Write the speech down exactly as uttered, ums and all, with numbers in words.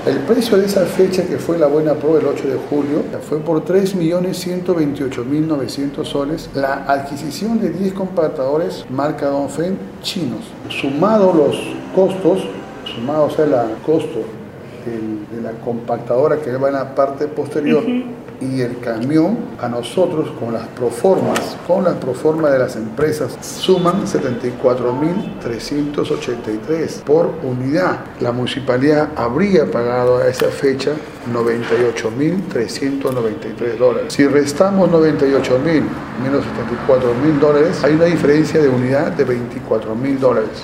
El precio de esa fecha, que fue la buena pro el ocho de julio, fue por tres millones ciento veintiocho mil novecientos soles la adquisición de diez compactadores marca Dongfeng chinos. Sumado los costos, sumado o sea, el costo del, de la compactadora que va en la parte posterior, uh-huh, y el camión, a nosotros con las proformas, con las proformas de las empresas, suman setenta y cuatro mil trescientos ochenta y tres por unidad. La municipalidad habría pagado a esa fecha noventa y ocho mil trescientos noventa y tres dólares. Si restamos noventa y ocho mil menos setenta y cuatro mil dólares, hay una diferencia de unidad de veinticuatro mil dólares.